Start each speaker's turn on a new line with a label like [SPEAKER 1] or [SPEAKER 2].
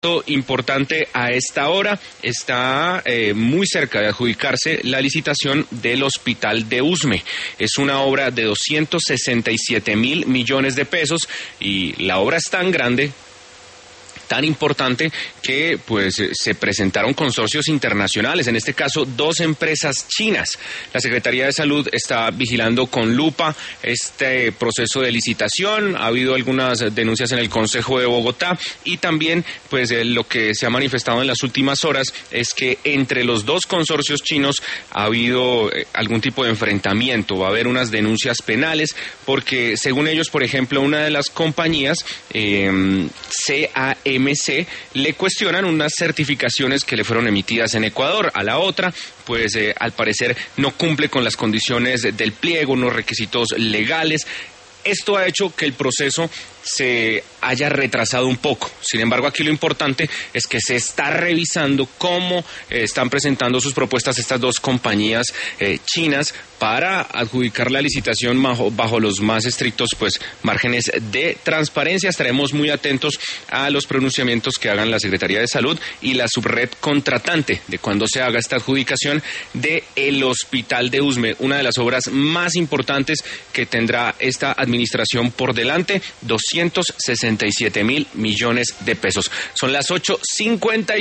[SPEAKER 1] Importante a esta hora, está muy cerca de adjudicarse la licitación del Hospital de Usme. Es una obra de 267.000 millones de pesos y la obra es tan grande, tan importante, que pues se presentaron consorcios internacionales, en este caso 2 empresas chinas. La Secretaría de Salud está vigilando con lupa este proceso de licitación. Ha habido algunas denuncias en el Consejo de Bogotá y también pues lo que se ha manifestado en las últimas horas es que entre los 2 consorcios chinos ha habido algún tipo de enfrentamiento. Va a haber unas denuncias penales porque, según ellos, por ejemplo, una de las compañías, CAMC, le cuestionan unas certificaciones que le fueron emitidas en Ecuador. A la otra, pues al parecer no cumple con las condiciones del pliego, unos requisitos legales. Esto ha hecho que el proceso se haya retrasado un poco. Sin embargo, aquí lo importante es que se está revisando cómo están presentando sus propuestas estas 2 compañías chinas para adjudicar la licitación bajo los más estrictos pues márgenes de transparencia. Estaremos muy atentos a los pronunciamientos que hagan la Secretaría de Salud y la subred contratante de cuando se haga esta adjudicación de el Hospital de Usme, una de las obras más importantes que tendrá esta administración por delante, 267.000 millones de pesos. Son las 8:50.